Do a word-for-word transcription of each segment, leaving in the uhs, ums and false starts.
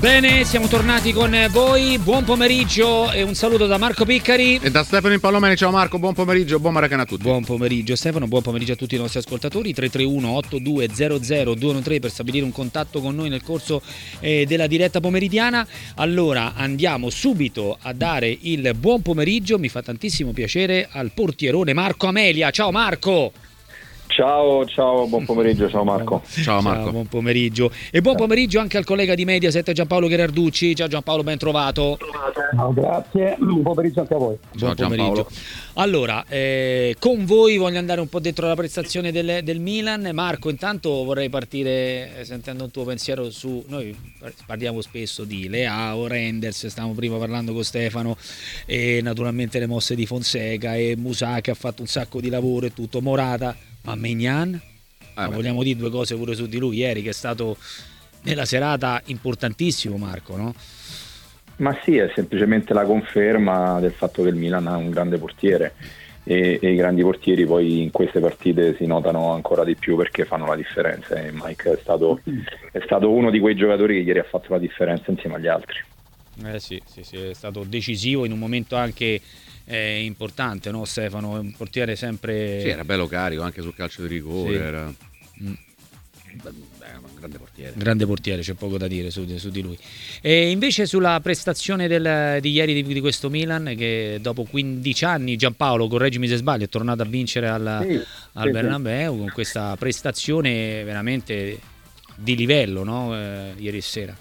Bene, siamo tornati con voi, buon pomeriggio e un saluto da Marco Piccari e da Stefano Impallomeni. Ciao Marco, buon pomeriggio, buon Maracana a tutti. Buon pomeriggio Stefano, buon pomeriggio a tutti i nostri ascoltatori. Tre tre uno otto due zero zero due uno tre per stabilire un contatto con noi nel corso eh, della diretta pomeridiana. Allora andiamo subito a dare il buon pomeriggio, mi fa tantissimo piacere, al portierone Marco Amelia. Ciao Marco! Ciao, ciao, buon pomeriggio, ciao Marco. Ciao Marco. Ciao, buon pomeriggio. E buon pomeriggio anche al collega di Mediaset Giampaolo Gherarducci. Ciao Giampaolo, ben trovato. Ciao, grazie. Buon pomeriggio anche a voi. Buon Ciao, pomeriggio. Allora, eh, con voi voglio andare un po' dentro la prestazione del, del Milan. Marco, intanto vorrei partire eh, sentendo un tuo pensiero su... Noi parliamo spesso di Leao, Renders, stavamo prima parlando con Stefano, e naturalmente le mosse di Fonseca e Musa che ha fatto un sacco di lavoro e tutto, Morata. Ma Maignan? Ah, Ma vogliamo dire due cose pure su di lui ieri, che è stato nella serata importantissimo, Marco, no? Ma sì, è semplicemente la conferma del fatto che il Milan ha un grande portiere e, e i grandi portieri poi in queste partite si notano ancora di più perché fanno la differenza, e Mike è stato, è stato uno di quei giocatori che ieri ha fatto la differenza insieme agli altri. Eh sì, sì, sì, è stato decisivo in un momento anche eh, importante, no Stefano? È un portiere sempre... Sì, era bello carico anche sul calcio di rigore, Sì. era Mm. Beh, un grande portiere. Grande portiere, c'è poco da dire su, su di lui. E invece sulla prestazione del, di ieri di, di questo Milan, che dopo quindici anni, Giampaolo, correggimi se sbaglio, è tornato a vincere al, Sì, al sì, Bernabeu con questa prestazione veramente di livello, no? Eh, ieri sera.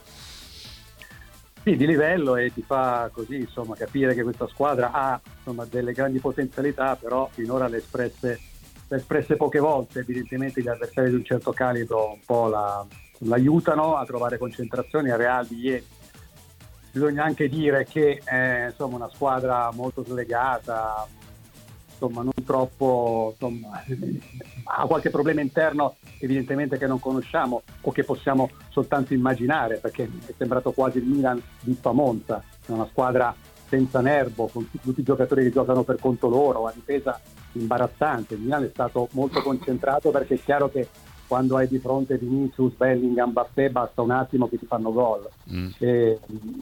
Sì, di livello, e ti fa così insomma capire che questa squadra ha insomma delle grandi potenzialità, però finora le espresse, le espresse poche volte. Evidentemente gli avversari di un certo calibro un po' la, l'aiutano a trovare concentrazioni. A Real di ieri bisogna anche dire che è insomma una squadra molto slegata, insomma non troppo, insomma, ha qualche problema interno evidentemente che non conosciamo o che possiamo soltanto immaginare, perché è sembrato quasi il Milan di Monza, una squadra senza nervo, con tutti i giocatori che giocano per conto loro, a difesa imbarazzante. Il Milan è stato molto concentrato perché è chiaro che quando hai di fronte Vinicius, Bellingham, Mbappé basta un attimo che ti fanno gol. Mm. E,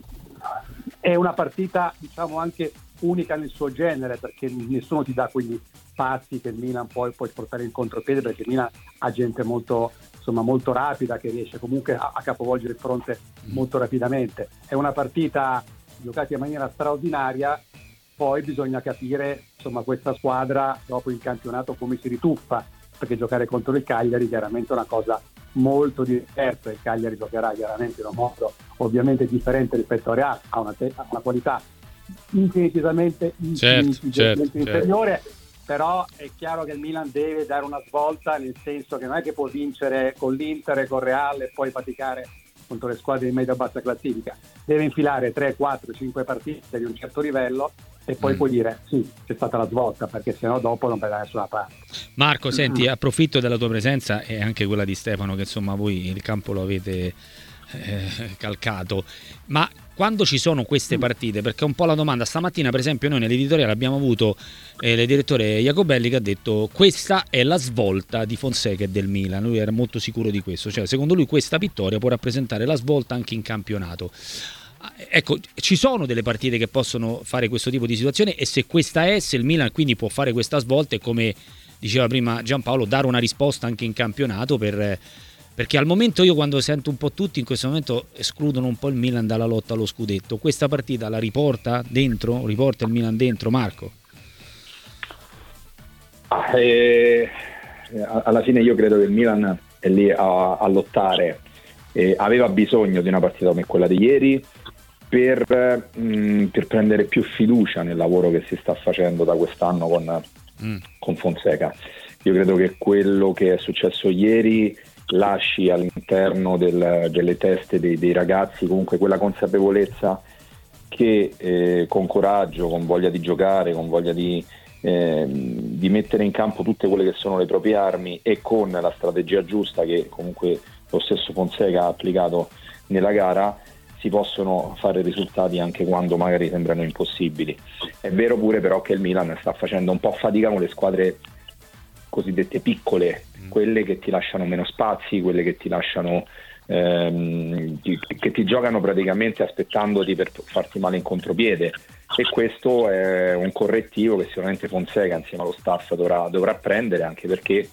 è una partita diciamo anche unica nel suo genere, perché nessuno ti dà quegli spazi che il Milan poi può portare in contropiede, perché il Milan ha gente molto insomma molto rapida che riesce comunque a, a capovolgere il fronte molto rapidamente. È una partita giocata in maniera straordinaria. Poi bisogna capire insomma questa squadra dopo il campionato come si rituffa, perché giocare contro il Cagliari chiaramente è una cosa molto diversa. Il Cagliari giocherà chiaramente in un modo ovviamente differente rispetto a Real, ha una, te- ha una qualità infinitamente, infinitamente certo, certo, inferiore, però è chiaro che il Milan deve dare una svolta, nel senso che non è che può vincere con l'Inter e con Real e poi faticare contro le squadre di media-bassa classifica. Deve infilare tre, quattro, cinque partite di un certo livello e poi mm. puoi dire sì, c'è stata la svolta, perché sennò dopo non vai da nessuna parte. Marco, senti, approfitto della tua presenza e anche quella di Stefano, che insomma voi il campo lo avete eh, calcato, ma quando ci sono queste partite, perché è un po' la domanda, stamattina per esempio noi nell'editoriale abbiamo avuto eh, il direttore Jacobelli che ha detto questa è la svolta di Fonseca e del Milan. Lui era molto sicuro di questo, cioè secondo lui questa vittoria può rappresentare la svolta anche in campionato. Ecco, ci sono delle partite che possono fare questo tipo di situazione, e se questa è, se il Milan quindi può fare questa svolta e, come diceva prima Giampaolo, dare una risposta anche in campionato, per, perché al momento io quando sento un po' tutti in questo momento escludono un po' il Milan dalla lotta allo scudetto. Questa partita la riporta dentro? Riporta il Milan dentro, Marco? Eh, alla fine io credo che il Milan è lì a, a lottare, eh, aveva bisogno di una partita come quella di ieri per, mh, per prendere più fiducia nel lavoro che si sta facendo da quest'anno con, mm. con Fonseca. Io credo che quello che è successo ieri lasci all'interno del, delle teste dei, dei ragazzi comunque quella consapevolezza che eh, con coraggio, con voglia di giocare, con voglia di, eh, di mettere in campo tutte quelle che sono le proprie armi e con la strategia giusta che comunque lo stesso Fonseca ha applicato nella gara, si possono fare risultati anche quando magari sembrano impossibili. È vero pure però che il Milan sta facendo un po' fatica con le squadre cosiddette piccole, quelle che ti lasciano meno spazi, quelle che ti lasciano ehm, che, che ti giocano praticamente aspettandoti per farti male in contropiede, e questo è un correttivo che sicuramente Fonseca insieme allo staff dovrà, dovrà prendere, anche perché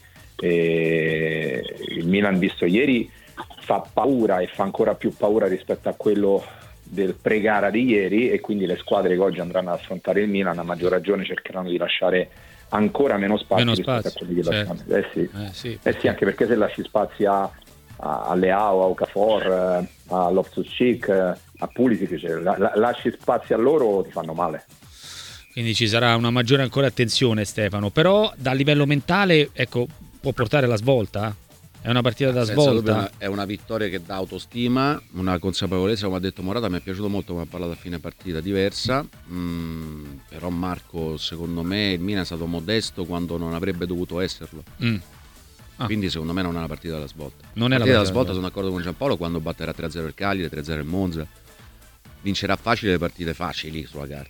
eh, il Milan visto ieri fa paura e fa ancora più paura rispetto a quello del pre-gara di ieri, e quindi le squadre che oggi andranno ad affrontare il Milan a maggior ragione cercheranno di lasciare ancora meno spazi meno rispetto spazio, a quelli che certo. lasciano. Eh sì. Eh sì, eh sì, anche perché se lasci spazi a, a, a Leao, a Okafor, a Loftus-Cheek, a Pulisic, cioè, la, la, lasci spazi a loro, ti fanno male. Quindi ci sarà una maggiore ancora attenzione, Stefano, però dal livello mentale, ecco, può portare la svolta? È una partita da Senza svolta? dubbio è una vittoria che dà autostima, una consapevolezza, come ha detto Morata. Mi è piaciuto molto come ha parlato a fine partita, diversa, mm, però Marco, secondo me il Milan è stato modesto quando non avrebbe dovuto esserlo. Mm. Ah. Quindi secondo me non è una partita dalla svolta. Non la è la partita partita dalla svolta, da sono d'accordo con Giampaolo, quando batterà tre a zero il Cagliari, tre a zero il Monza, vincerà facile le partite facili sulla carta.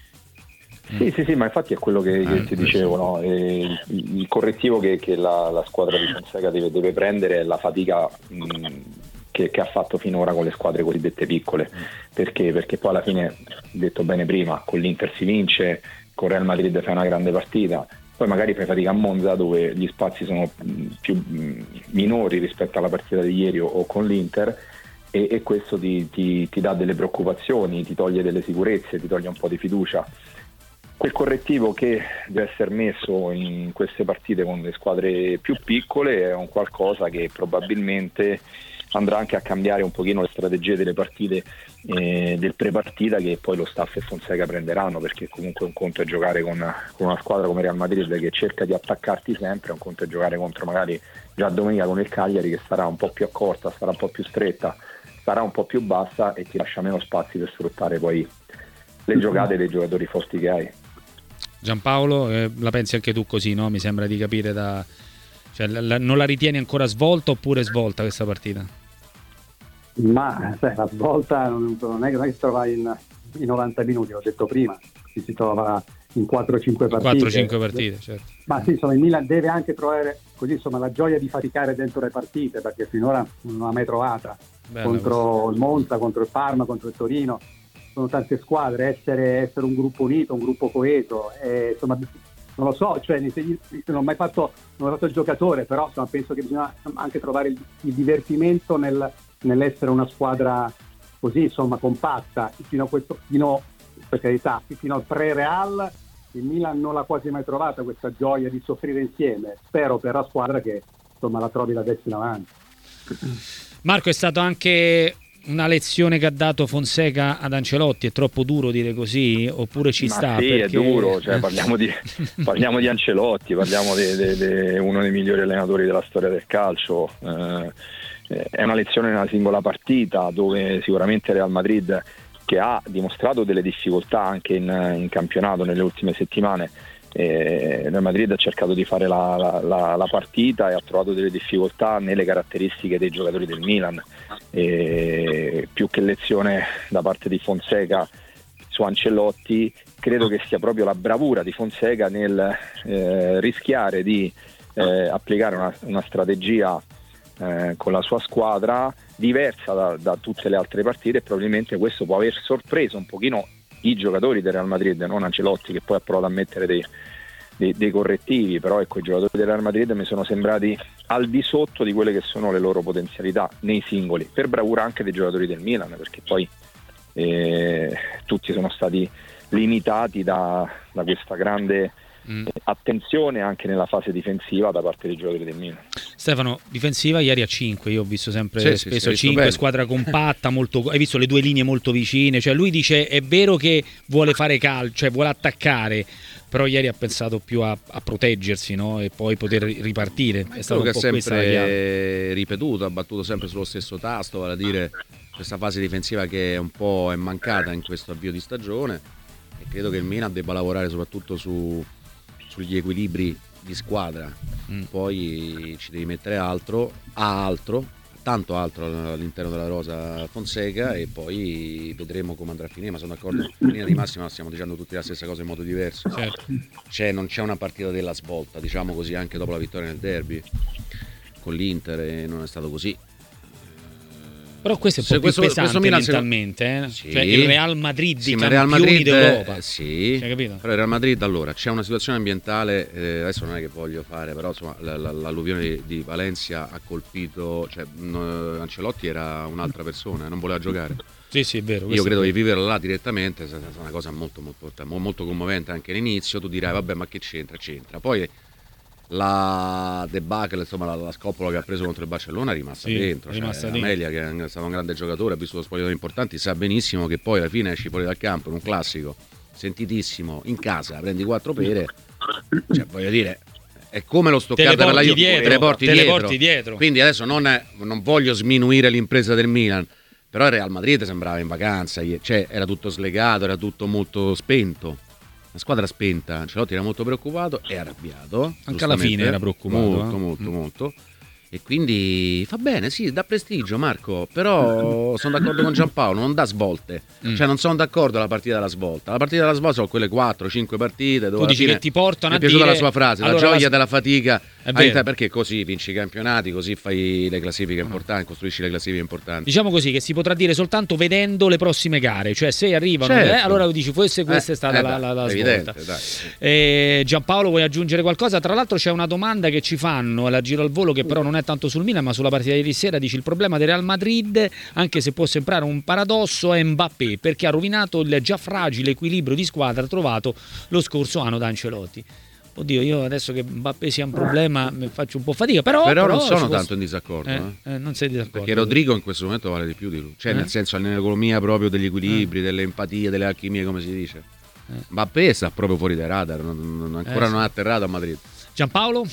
Sì, sì, sì, ma infatti è quello che, che Eh, ti dicevo, no? E il, il correttivo che, che la, la squadra di Fonseca deve, deve prendere è la fatica mh, che, che ha fatto finora con le squadre cosiddette piccole. Perché? Perché poi alla fine, detto bene prima, con l'Inter si vince, con Real Madrid fai una grande partita, poi magari fai fatica a Monza dove gli spazi sono mh, più mh, minori rispetto alla partita di ieri o, o con l'Inter, e, e questo ti, ti, ti dà delle preoccupazioni, ti toglie delle sicurezze, ti toglie un po' di fiducia. Quel correttivo che deve essere messo in queste partite con le squadre più piccole è un qualcosa che probabilmente andrà anche a cambiare un pochino le strategie delle partite eh, del pre-partita, che poi lo staff e Fonseca prenderanno, perché comunque un conto è giocare con, con una squadra come Real Madrid che cerca di attaccarti sempre, un conto è giocare contro magari già domenica con il Cagliari, che sarà un po' più accorta, sarà un po' più stretta, sarà un po' più bassa e ti lascia meno spazi per sfruttare poi le giocate dei giocatori forti che hai. Giampaolo, eh, la pensi anche tu così, no? Mi sembra di capire da... Cioè, la, la, non la ritieni ancora svolta oppure svolta questa partita? Ma sai, la svolta non, non, è, non è che si trova in, in novanta minuti, l'ho detto prima, si, si trova in quattro cinque partite. quattro cinque partite, certo. Ma sì, insomma, il Milan deve anche trovare così, insomma, la gioia di faticare dentro le partite, perché finora non l'ha mai trovata. Bella contro questa. Il Monza, contro il Parma, contro il Torino. Sono tante squadre, essere, essere un gruppo unito, un gruppo coeso, e, insomma, non lo so, cioè, non ho mai fatto, non ho fatto il giocatore, però insomma, penso che bisogna anche trovare il, il divertimento nel, nell'essere una squadra così, insomma, compatta. Fino a questo, fino, per carità, fino al pre-Real il Milan non l'ha quasi mai trovata questa gioia di soffrire insieme. Spero per la squadra che insomma la trovi da adesso in avanti. Marco, è stato anche una lezione che ha dato Fonseca ad Ancelotti? È troppo duro dire così oppure ci Ma sta? sì, perché... è duro, cioè, parliamo, di, parliamo di Ancelotti, parliamo di uno dei migliori allenatori della storia del calcio. Eh, è una lezione nella singola partita, dove sicuramente Real Madrid, che ha dimostrato delle difficoltà anche in, in campionato nelle ultime settimane, eh, Real Madrid ha cercato di fare la, la, la, la partita e ha trovato delle difficoltà nelle caratteristiche dei giocatori del Milan. E più che lezione da parte di Fonseca su Ancelotti, credo che sia proprio la bravura di Fonseca nel eh, rischiare di eh, applicare una, una strategia eh, con la sua squadra diversa da, da tutte le altre partite, e probabilmente questo può aver sorpreso un pochino i giocatori del Real Madrid, non Ancelotti, che poi ha provato a mettere dei, dei, dei correttivi, però ecco, i giocatori del Real Madrid mi sono sembrati al di sotto di quelle che sono le loro potenzialità nei singoli, per bravura anche dei giocatori del Milan, perché poi eh, tutti sono stati limitati da, da questa grande mm. attenzione anche nella fase difensiva da parte dei giocatori del Milan. Stefano, difensiva ieri a cinque, io ho visto sempre sì, spesso sì, cinque, squadra compatta, molto, hai visto le due linee molto vicine, cioè lui dice è vero che vuole fare calcio, cioè vuole attaccare, però ieri ha pensato più a, a proteggersi, no? E poi poter ripartire. È stato un che po' ha questa la sempre ripetuto, ha battuto sempre sullo stesso tasto, vale a dire questa fase difensiva che un po' è mancata in questo avvio di stagione, e credo che il Milan debba lavorare soprattutto su, sugli equilibri di squadra. Mm. Poi ci devi mettere altro, a altro, tanto altro all'interno della rosa Fonseca, e poi vedremo come andrà a finire, ma sono d'accordo, in linea di massima stiamo dicendo tutti la stessa cosa in modo diverso. Certo. Cioè, non c'è una partita della svolta, diciamo così, anche dopo la vittoria nel derby con l'Inter, e non è stato così. Però questo è un po' più questo, pesante questo Milan, mentalmente, eh? Sì. Cioè il Real Madrid sì, di ma Real campioni Madrid, d'Europa. eh, sì, Cioè, capito? però il Real Madrid, allora, c'è una situazione ambientale, eh, adesso non è che voglio fare, però insomma la, la, l'alluvione di, di Valencia ha colpito, cioè no, Ancelotti era un'altra persona, non voleva giocare. Sì, sì, è vero. Io credo è di viverla là direttamente è stata una cosa molto, molto, molto commovente anche all'inizio. Tu dirai, vabbè, ma che c'entra? C'entra. Poi la debacle, insomma, la, la scoppola che ha preso contro il Barcellona è rimasta Sì, dentro. è rimasta cioè, dentro. Amelia, che è stato un grande giocatore, ha vissuto spogliatori importanti, sa benissimo che poi alla fine esci fuori dal campo in un classico sentitissimo, in casa prendi quattro pere, cioè voglio dire, è come lo Stoccarda per la Juve, dietro, te le porti te le dietro. porti dietro. Quindi adesso non, è, non voglio sminuire l'impresa del Milan, però il Real Madrid sembrava in vacanza, cioè era tutto slegato, era tutto molto spento. Una squadra spenta, Ancelotti era molto preoccupato e arrabbiato. Anche alla fine era preoccupato. Molto, eh? molto, Mm. molto. E quindi fa bene, sì, dà prestigio Marco, però sono d'accordo con Giampaolo, non dà svolte. Mm. Cioè non sono d'accordo alla partita della svolta. La partita della svolta sono quelle quattro cinque partite dove Tu alla dici fine che ti portano mi a è piaciuta dire, la sua frase, allora, la gioia la- della fatica. È vero. Perché così vinci i campionati, così fai le classifiche importanti, costruisci le classifiche importanti. Diciamo così che si potrà dire soltanto vedendo le prossime gare, cioè se arrivano, Certo. eh, allora dici forse questa Eh, è stata eh, la, dai, la, la evidente, svolta. dai. Eh, Giampaolo, vuoi aggiungere qualcosa? Tra l'altro c'è una domanda che ci fanno alla giro al volo che però non è tanto sul Milan ma sulla partita di ieri sera. Dici il problema del Real Madrid, anche se può sembrare un paradosso, è Mbappé perché ha rovinato il già fragile equilibrio di squadra trovato lo scorso anno da Ancelotti. Oddio, io adesso che Mbappé sia un problema mi faccio un po' fatica, però, Però, non ci sono può- tanto in disaccordo. Eh, eh. eh, non sei d'accordo. Perché Rodrigo in questo momento vale di più di lui, cioè Eh? nel senso nell'economia proprio degli equilibri, delle empatie, delle alchimie, come si dice. Mbappé sta proprio fuori dai radar, non- non- ancora Eh, sì. non ha atterrato a Madrid. Giampaolo?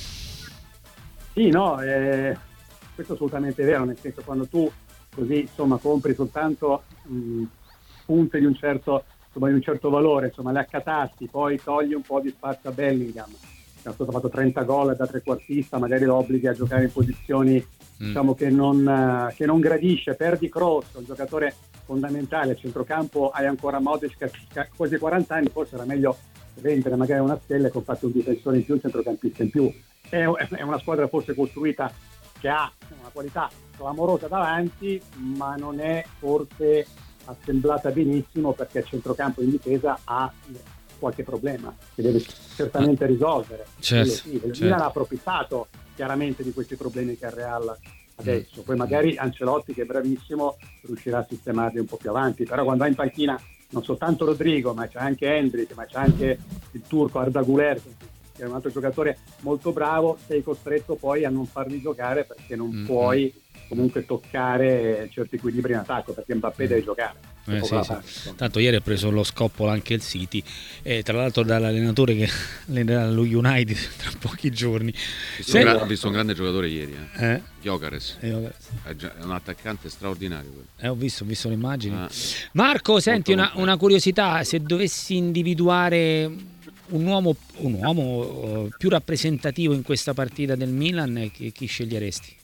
Sì, no, eh, questo è assolutamente vero, nel senso quando tu così insomma compri soltanto mh, punte di un certo insomma, di un certo valore, insomma le accatasti, poi togli un po' di spazio a Bellingham, che ha fatto trenta gol da trequartista, magari lo obblighi a giocare in posizioni Mm. diciamo che non, eh, che non gradisce, perdi Kroos, un giocatore fondamentale a centrocampo, hai ancora Modric che ha quasi quaranta anni, forse era meglio vendere magari una stella e comprare un difensore in più, un centrocampista in più. È, è una squadra forse costruita che ha una qualità clamorosa davanti, ma non è forse assemblata benissimo perché il centrocampo in difesa ha qualche problema che deve certamente risolvere. Certo, Quello sì, il certo. Milan ha approfittato chiaramente di questi problemi che ha il Real adesso, poi magari Ancelotti, che è bravissimo, riuscirà a sistemarli un po' più avanti, però quando ha in panchina non soltanto Rodrigo, ma c'è anche Hendrik, ma c'è anche il turco Arda Güler, che è un altro giocatore molto bravo, sei costretto poi a non farli giocare perché non Mm-hmm. puoi comunque toccare certi equilibri in attacco, perché Mbappé deve giocare. Eh, Poco sì, da sì. fare, insomma. Tanto ieri ha preso lo scoppola anche il City, e tra l'altro dall'allenatore che allenerà lo United tra pochi giorni. Ho visto, Se- un, gra- ho visto un grande giocatore ieri, eh. Eh, Gyökeres. eh, È già- è un attaccante straordinario quello. eh, ho visto, ho visto le immagini. Ah. Marco, senti Molto una, completo. una curiosità, se dovessi individuare un uomo, un uomo eh, più rappresentativo in questa partita del Milan, eh, chi, chi sceglieresti?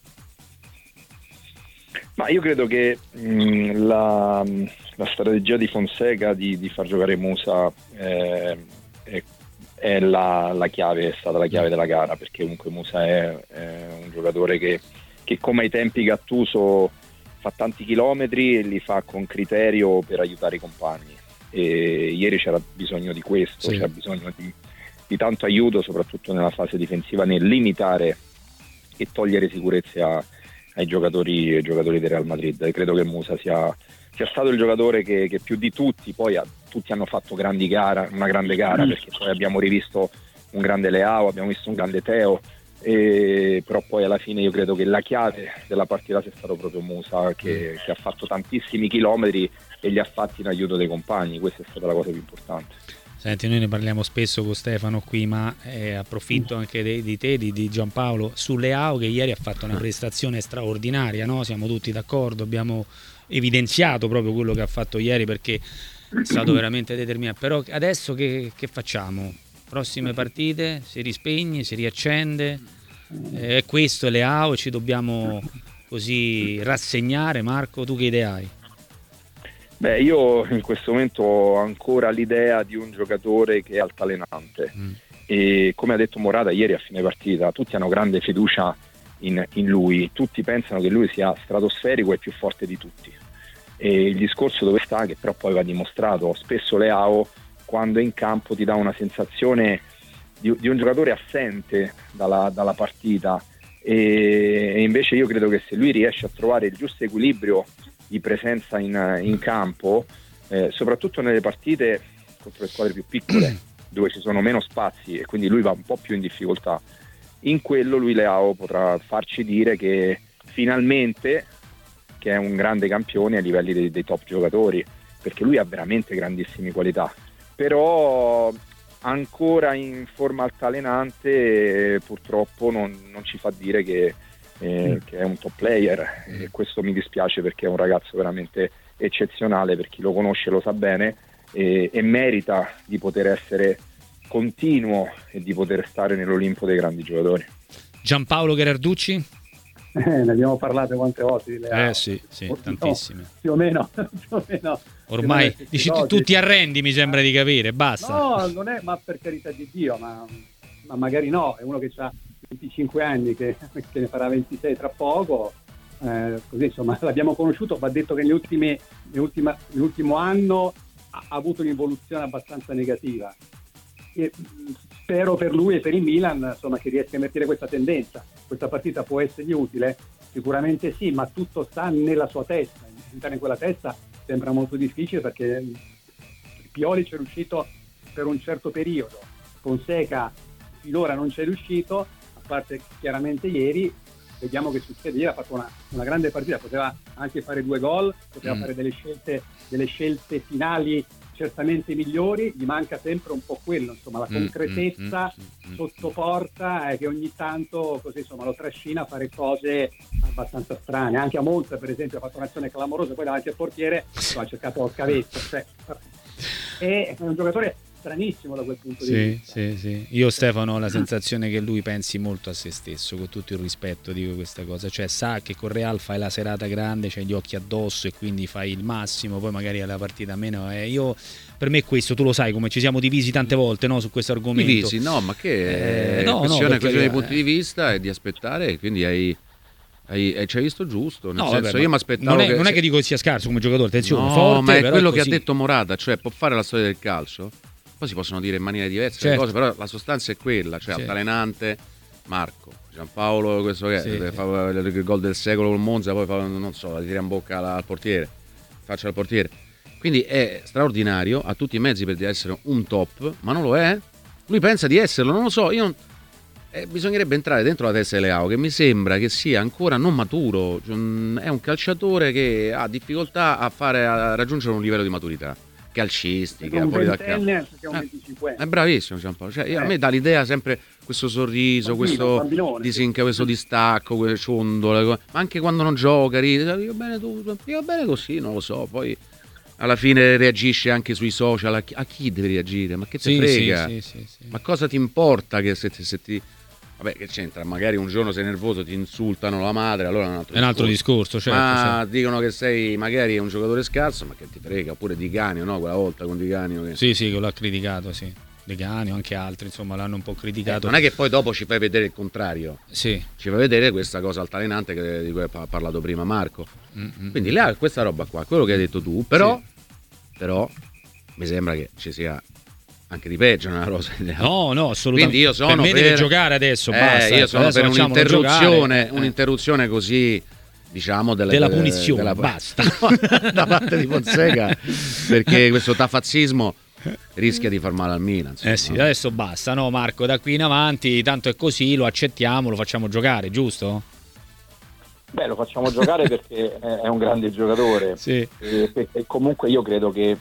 Ma io credo che mh, la, la strategia di Fonseca di, di far giocare Musa eh, è, è la, la chiave, è stata la chiave della gara, perché comunque Musa è, è un giocatore che, che come ai tempi Gattuso fa tanti chilometri e li fa con criterio per aiutare i compagni, e ieri c'era bisogno di questo, Sì. c'era bisogno di, di tanto aiuto soprattutto nella fase difensiva, nel limitare e togliere sicurezze a ai giocatori, ai giocatori del Real Madrid. E credo che Musa sia, sia stato il giocatore che, che più di tutti, poi ha, tutti hanno fatto grandi gara, una grande gara, perché poi abbiamo rivisto un grande Leao, abbiamo visto un grande Teo, e, però poi alla fine io credo che la chiave della partita sia stato proprio Musa, che, che ha fatto tantissimi chilometri e li ha fatti in aiuto dei compagni. Questa è stata la cosa più importante. Senti, noi ne parliamo spesso con Stefano qui, ma eh, approfitto anche di, di te, di, di Giampaolo, su Leao, che ieri ha fatto una prestazione straordinaria, no? Siamo tutti d'accordo, abbiamo evidenziato proprio quello che ha fatto ieri perché è stato veramente determinante. Però adesso che, che facciamo? Prossime partite? Si rispegne, si riaccende? Eh, È questo è Leao e ci dobbiamo così rassegnare? Marco, tu che idee hai? Beh, io in questo momento ho ancora l'idea di un giocatore che è altalenante, Mm. e come ha detto Morata ieri a fine partita, tutti hanno grande fiducia in, in lui. Tutti pensano che lui sia stratosferico e più forte di tutti, e il discorso dove sta, che però poi va dimostrato, spesso Leao quando è in campo ti dà una sensazione di, di un giocatore assente dalla, dalla partita, e, e invece io credo che se lui riesce a trovare il giusto equilibrio di presenza in, in campo, eh, soprattutto nelle partite contro le squadre più piccole dove ci sono meno spazi e quindi lui va un po' più in difficoltà, in quello lui Leao potrà farci dire che finalmente che è un grande campione a livelli dei, dei top giocatori, perché lui ha veramente grandissime qualità, però ancora in forma altalenante, eh, purtroppo non, non ci fa dire che, eh, mm. che è un top player, mm. e questo mi dispiace perché è un ragazzo veramente eccezionale, per chi lo conosce lo sa bene, e, e merita di poter essere continuo e di poter stare nell'Olimpo dei grandi giocatori. Giampaolo Gherarducci? Eh, ne abbiamo parlato quante volte di Leao. Eh sì, sì, o, tantissime. No, più o meno, più o meno. Ormai dici, tu, tu ti arrendi, mi sembra di capire, basta. No, non è, ma per carità di Dio, ma, ma magari no, è uno che ha venticinque anni, che, che ne farà ventisei tra poco, eh, così insomma l'abbiamo conosciuto, va detto che negli ultimi, nell'ultima, nell'ultimo anno ha, ha avuto un'evoluzione abbastanza negativa. E spero per lui e per il Milan, insomma, che riesca a invertire questa tendenza. Questa partita può essergli utile? Sicuramente sì, ma tutto sta nella sua testa. Entrare in quella testa sembra molto difficile, perché Pioli ci è riuscito per un certo periodo, Fonseca finora non ci è riuscito, a parte chiaramente ieri. Vediamo che succedeva, ha fatto una, una grande partita, poteva anche fare due gol, poteva mm. fare delle scelte, delle scelte finali certamente migliori, gli manca sempre un po' quello, insomma, la concretezza mm, mm, mm, sotto porta, eh, che ogni tanto così insomma lo trascina a fare cose abbastanza strane. Anche a Monza, per esempio, ha fatto un'azione clamorosa, poi davanti al portiere insomma, ha cercato il cavetto, cioè, è un giocatore stranissimo da quel punto sì, di vista. Sì, sì. Io Stefano ho la sensazione che lui pensi molto a se stesso, con tutto il rispetto dico questa cosa, cioè sa che con Real fai la serata grande, c'hai gli occhi addosso e quindi fai il massimo, poi magari alla partita meno. Eh, io per me questo, tu lo sai come ci siamo divisi tante volte, no, su questo argomento. Divisi, no, ma che eh, è no, questione, no, questione eh, di punti di vista e di aspettare, quindi hai Hai, hai, ci hai visto giusto, nel no, senso vabbè, io mi aspettavo non, che non è se... che dico che sia scarso come giocatore, attenzione, no, forte, ma è però quello è che ha così. detto Morata, cioè può fare la storia del calcio, poi si possono dire in maniere diverse certo. le cose, però la sostanza è quella, cioè certo. altalenante, Marco, Giampaolo, questo che sì, è, fa il gol del secolo col Monza, poi fa, non so, la tira in bocca al portiere, faccia al portiere, quindi è straordinario, ha tutti i mezzi per essere un top, ma non lo è, lui pensa di esserlo, non lo so, io non... Eh, bisognerebbe entrare dentro la testa di Leao, che mi sembra che sia ancora non maturo, cioè, è un calciatore che ha difficoltà a fare a raggiungere un livello di maturità calcistica, un fuori dal campo. È un eh, è bravissimo Giampaolo, cioè, io, eh. a me dà l'idea sempre questo sorriso, bambino, questo disinca, questo distacco, quel ciondolo, ma anche quando non gioca, ride, io bene tu, io bene così, non lo so, poi alla fine reagisce anche sui social, a chi, a chi deve reagire, ma che te sì, frega, sì, sì, sì, sì. ma cosa ti importa che se ti, se ti... Vabbè, che c'entra? Magari un giorno sei nervoso, ti insultano la madre, allora è un altro, è un altro discorso. discorso certo, ma certo. dicono che sei magari un giocatore scarso, ma che ti frega, oppure Di Canio, no? Quella volta con Di Canio che... Sì, sì, che l'ha criticato, sì. Di Canio, anche altri, insomma, l'hanno un po' criticato. Eh, non è che poi dopo ci fai vedere il contrario. Sì. Ci fai vedere questa cosa altalenante che, di cui ha parlato prima Marco. Mm-hmm. Quindi là, questa roba qua, quello che hai detto tu, però, sì. però mi sembra che ci sia anche di peggio nella rosa. No, no, assolutamente. Quindi io sono per me per... deve giocare adesso, eh, basta. Io sono adesso per un'interruzione, eh. un'interruzione così, diciamo, delle, della punizione, della... basta. da parte di Fonseca, perché questo tafazzismo rischia di far male al Milan. Insomma. Eh sì, adesso basta, no Marco, da qui in avanti tanto è così, lo accettiamo, lo facciamo giocare, giusto? Beh, lo facciamo giocare perché è un grande giocatore. Sì. E, e comunque io credo che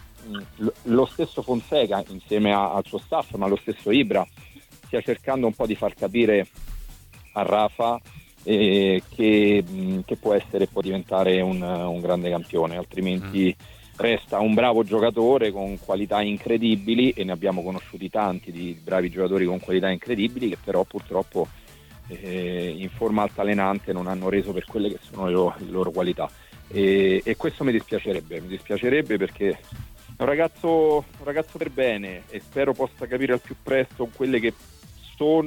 lo stesso Fonseca, insieme a, al suo staff, ma lo stesso Ibra, stia cercando un po' di far capire a Rafa eh, che, che può essere e può diventare un, un grande campione, altrimenti mm. resta un bravo giocatore con qualità incredibili, e ne abbiamo conosciuti tanti di bravi giocatori con qualità incredibili che però purtroppo eh, in forma altalenante non hanno reso per quelle che sono le loro, le loro qualità, e, e questo mi dispiacerebbe, mi dispiacerebbe perché è un ragazzo, un ragazzo per bene, e spero possa capire al più presto quelle che sono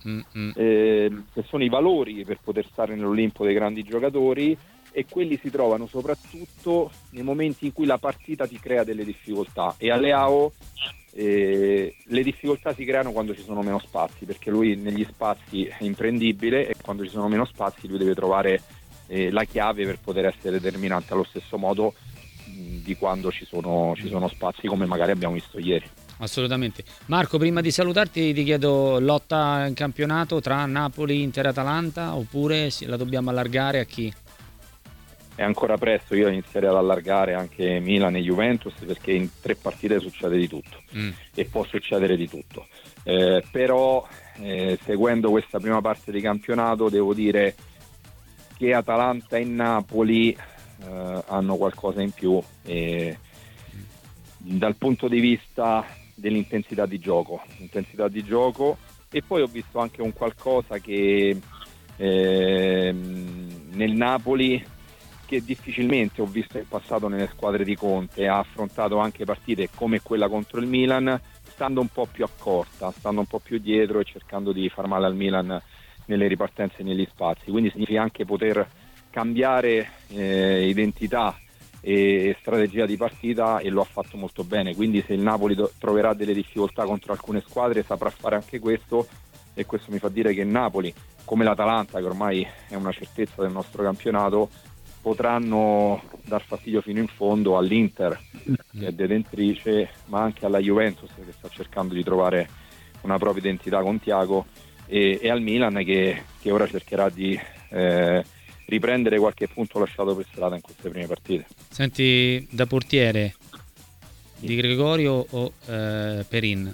mm, mm. Eh, che sono i valori per poter stare nell'Olimpo dei grandi giocatori, e quelli si trovano soprattutto nei momenti in cui la partita ti crea delle difficoltà, e a Leao eh, le difficoltà si creano quando ci sono meno spazi, perché lui negli spazi è imprendibile, e quando ci sono meno spazi lui deve trovare eh, la chiave per poter essere determinante allo stesso modo mh, di quando ci sono, ci sono spazi, come magari abbiamo visto ieri. Assolutamente. Marco, prima di salutarti ti chiedo, lotta in campionato tra Napoli, Inter e Atalanta, oppure la dobbiamo allargare a chi? È ancora presto, io inizierei ad allargare anche Milan e Juventus, perché in tre partite succede di tutto mm. e può succedere di tutto, eh, però eh, seguendo questa prima parte di campionato devo dire che Atalanta e Napoli eh, hanno qualcosa in più eh, dal punto di vista dell'intensità di gioco, intensità di gioco e poi ho visto anche un qualcosa che eh, nel Napoli, che difficilmente ho visto in passato nelle squadre di Conte, ha affrontato anche partite come quella contro il Milan stando un po' più accorta, stando un po' più dietro e cercando di far male al Milan nelle ripartenze e negli spazi, quindi significa anche poter cambiare eh, identità e strategia di partita, e lo ha fatto molto bene, quindi se il Napoli do- troverà delle difficoltà contro alcune squadre saprà fare anche questo, e questo mi fa dire che il Napoli, come l'Atalanta, che ormai è una certezza del nostro campionato, potranno dar fastidio fino in fondo all'Inter, che è detentrice, ma anche alla Juventus, che sta cercando di trovare una propria identità con Thiago, e, e al Milan che, che ora cercherà di eh, riprendere qualche punto lasciato per strada in queste prime partite. Senti, da portiere Di Gregorio o eh, Perin?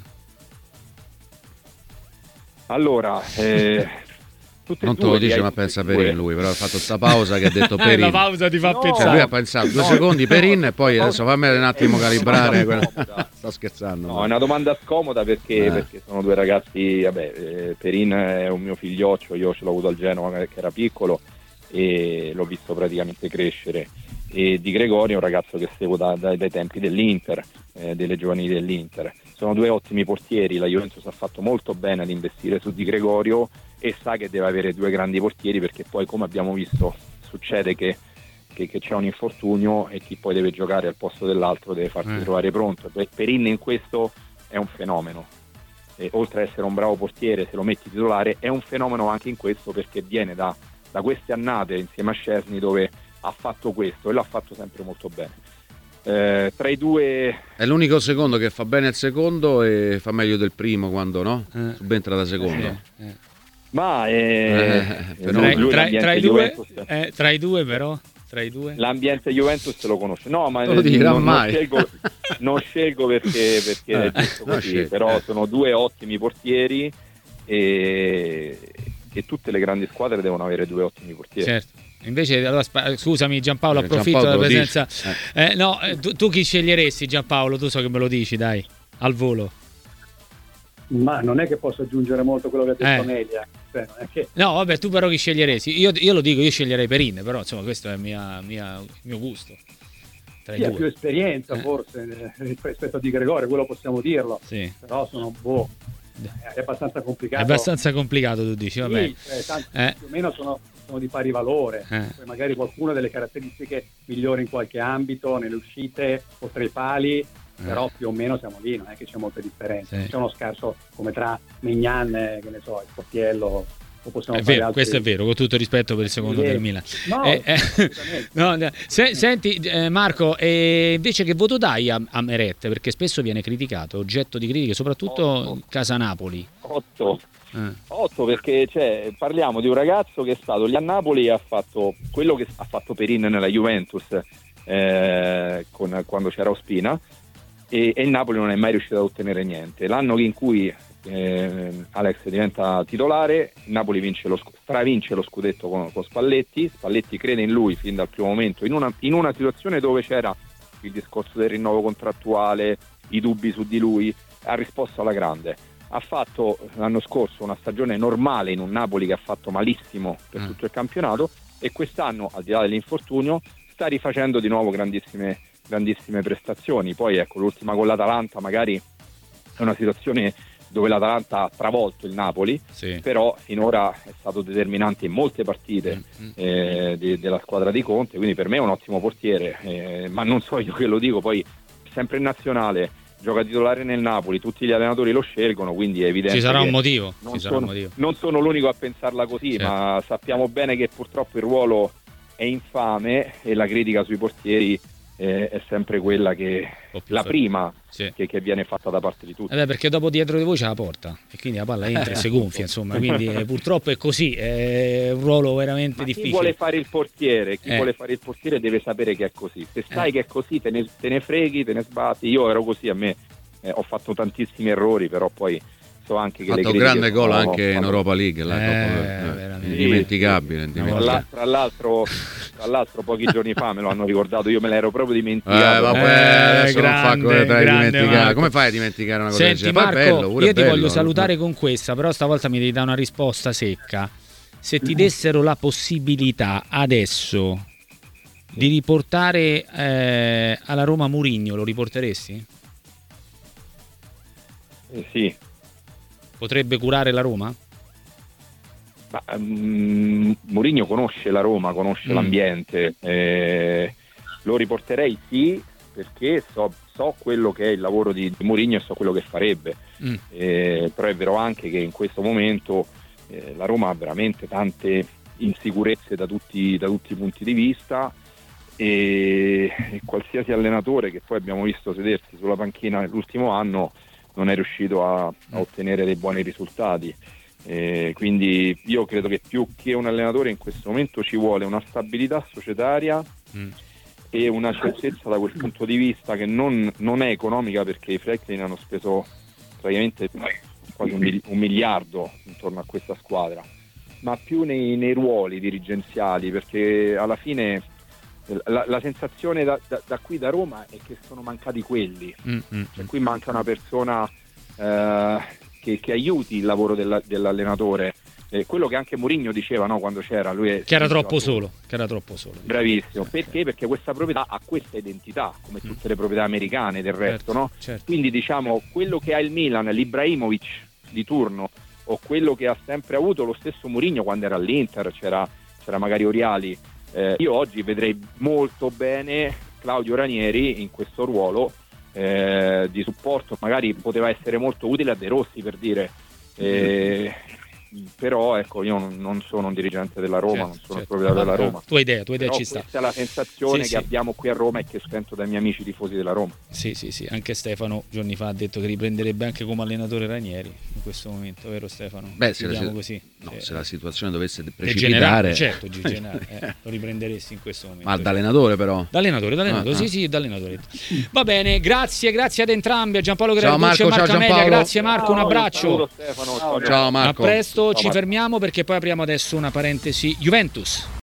Allora eh, non te lo dice, ma pensa Perin lui, però ha fatto sta pausa che ha detto Perin. La pausa ti fa no, pensare. Cioè lui ha pensato due no, secondi Perin no, e poi adesso fammi un attimo calibrare. Sto scherzando. No, è una domanda scomoda perché, eh. perché sono due ragazzi, vabbè, eh, Perin è un mio figlioccio, io ce l'ho avuto al Genova che era piccolo e l'ho visto praticamente crescere, e Di Gregorio è un ragazzo che seguo da, da, dai tempi dell'Inter, eh, delle giovanili dell'Inter. Sono due ottimi portieri, la Juventus ha fatto molto bene ad investire su Di Gregorio e sa che deve avere due grandi portieri, perché poi, come abbiamo visto, succede che, che, che c'è un infortunio e chi poi deve giocare al posto dell'altro deve farsi mm. trovare pronto. Perin in questo è un fenomeno, e oltre ad essere un bravo portiere, se lo metti titolare è un fenomeno anche in questo, perché viene da, da queste annate insieme a Szczesny dove ha fatto questo e l'ha fatto sempre molto bene. Eh, tra i due è l'unico secondo che fa bene il secondo e fa meglio del primo quando no eh. subentra da secondo. Eh, eh. Ma eh, eh, tra, tra, tra, i due, eh, tra i due però tra i due l'ambiente Juventus lo conosce. No, ma non, non, non, scelgo, non scelgo perché, perché eh, è giusto così, no, però eh. sono due ottimi portieri e, e tutte le grandi squadre devono avere due ottimi portieri. Certo. Invece, allora, scusami Giampaolo, approfitto Giampaolo della presenza. Eh. Eh, no, tu, tu chi sceglieresti, Giampaolo? Tu so che me lo dici, dai, al volo. Ma non è che posso aggiungere molto quello che ha detto eh. Amelia. Cioè, non è che... No, vabbè, tu però chi sceglieresti? Io, io lo dico, io sceglierei Perin, però insomma questo è il mia, mia, mio gusto. Tra sì, i ha due. più esperienza eh. forse rispetto a Di Gregorio, quello possiamo dirlo. Sì. Però sono boh, è abbastanza complicato. È abbastanza complicato, tu dici, vabbè. Sì, cioè, tanti, eh. più o meno sono, sono di pari valore. Eh. Poi magari qualcuno ha delle caratteristiche migliori in qualche ambito, nelle uscite o tra i pali, però più o meno siamo lì, non è che c'è molta differenza. Sì. C'è uno scarso come tra Maignan e, che ne so, il Sportiello, o possiamo È fare vero, altri... questo è vero, con tutto il rispetto per il secondo sì. del Milan. No, eh, eh, no, se, senti eh, Marco, eh, invece che voto dai a, a Meret? Perché spesso viene criticato, oggetto di critiche, soprattutto in casa Napoli. Otto. Eh. Otto, perché cioè, parliamo di un ragazzo che è stato lì a Napoli e ha fatto quello che ha fatto Perin nella Juventus eh, con, quando c'era Ospina, e, e il Napoli non è mai riuscito ad ottenere niente. L'anno in cui eh, Alex diventa titolare, il Napoli vince lo, stravince lo scudetto con, con Spalletti. Spalletti crede in lui fin dal primo momento, in una, in una situazione dove c'era il discorso del rinnovo contrattuale, i dubbi su di lui, ha risposto alla grande. Ha fatto l'anno scorso una stagione normale in un Napoli che ha fatto malissimo per tutto il campionato, e quest'anno, al di là dell'infortunio, sta rifacendo di nuovo grandissime grandissime prestazioni. Poi ecco, l'ultima con l'Atalanta magari è una situazione dove l'Atalanta ha travolto il Napoli, sì. però finora è stato determinante in molte partite mm-hmm. eh, de- della squadra di Conte, quindi per me è un ottimo portiere, eh, ma non so io che lo dico, poi sempre in nazionale, gioca titolare nel Napoli, tutti gli allenatori lo scelgono, quindi è evidente ci sarà che un motivo, non, ci sono, sarà un motivo. non sono l'unico a pensarla così, certo. ma sappiamo bene che purtroppo il ruolo è infame e la critica sui portieri eh, è sempre quella che la fer- prima sì. che, che viene fatta da parte di tutti. Eh beh, perché dopo dietro di voi c'è la porta e quindi la palla entra e si gonfia, insomma, quindi eh, purtroppo è così, è un ruolo veramente Ma difficile. Chi vuole fare il portiere, chi eh. vuole fare il portiere deve sapere che è così. Se sai eh. che è così, te ne, te ne freghi, te ne sbatti. Io ero così, a me eh, ho fatto tantissimi errori, però poi so anche che ha fatto le un grande gol sono, anche in Europa League, la eh, Coppa, eh, indimenticabile, indimenticabile. Tra, tra, l'altro, tra l'altro pochi giorni fa me lo hanno ricordato, io me l'ero proprio dimenticato. Eh, vabbè, eh, adesso grande, non fa come tra dimenticare. Come fai a dimenticare una cosa Senti, del genere? Marco, bello, pure io ti bello, voglio no? salutare con questa, però stavolta mi devi dare una risposta secca. Se ti dessero la possibilità adesso di riportare eh, alla Roma Mourinho, lo riporteresti? Eh, sì. Potrebbe curare la Roma? Ma, um, Mourinho conosce la Roma, conosce mm. l'ambiente, eh, lo riporterei sì, perché so, so quello che è il lavoro di, di Mourinho e so quello che farebbe, mm. eh, però è vero anche che in questo momento eh, la Roma ha veramente tante insicurezze da tutti, da tutti i punti di vista e, e qualsiasi allenatore che poi abbiamo visto sedersi sulla panchina nell'ultimo anno non è riuscito a, a ottenere dei buoni risultati. Eh, quindi io credo che più che un allenatore in questo momento ci vuole una stabilità societaria mm. e una certezza da quel punto di vista che non, non è economica, perché i Franklin hanno speso praticamente quasi un, un miliardo intorno a questa squadra, ma più nei, nei ruoli dirigenziali, perché alla fine la, la sensazione da, da, da qui da Roma è che sono mancati quelli, mm-hmm. cioè, qui manca una persona eh, che, che aiuti il lavoro della, dell'allenatore, eh, quello che anche Mourinho diceva, no, quando c'era lui, che era troppo solo, che era troppo solo. Bravissimo, perché? Perché questa proprietà ha questa identità, come tutte le proprietà americane del resto, certo, no? Certo. Quindi diciamo quello che ha il Milan, l'Ibrahimovic di turno, o quello che ha sempre avuto lo stesso Mourinho quando era all'Inter, c'era, c'era magari Oriali. Eh, io oggi vedrei molto bene Claudio Ranieri in questo ruolo eh, di supporto, magari poteva essere molto utile a De Rossi, per dire, eh, però ecco, io non, non sono un dirigente della Roma, certo, non sono certo. proprietario della Roma. Tua idea, tua idea però ci sta. Questa è la sensazione sì, che sì. abbiamo qui a Roma e che sento dai miei amici tifosi della Roma. Sì, sì, sì, anche Stefano giorni fa ha detto che riprenderebbe anche come allenatore Ranieri in questo momento, vero Stefano? Beh, se la, così. No, eh, se la situazione dovesse degenerare, precipitare, certo, degenerare, eh, lo riprenderesti in questo momento. Ma da allenatore però? Da allenatore, da allenatore, ah, sì, ah. sì, da allenatore. Va bene, grazie, grazie ad entrambi, a Giampaolo Gregorio Marco, e Marco ciao, Amelia, grazie Marco, un abbraccio. Ciao, ciao, ciao Marco. A presto, ciao, ci Marco. fermiamo perché poi apriamo adesso una parentesi Juventus.